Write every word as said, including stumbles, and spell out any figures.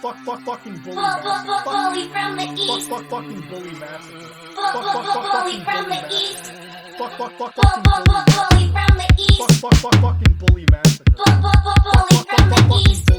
fuck, fuck, fucking bully Bull, bull, bull, massacre. bully from the east. Fuck, fuck, fucking bully massacre. Bull, Fuck, bull, fuck, bull, fuck, bully fucking from bully the east. massacre. Fuck, fuck, fuck, Bull, fucking bull, bully bull, massacre. bully from the Fuck, east. fuck, fuck, fucking bully massacre. Bull, bull, bull, bully Fuck, fuck, from fuck, the fucking east.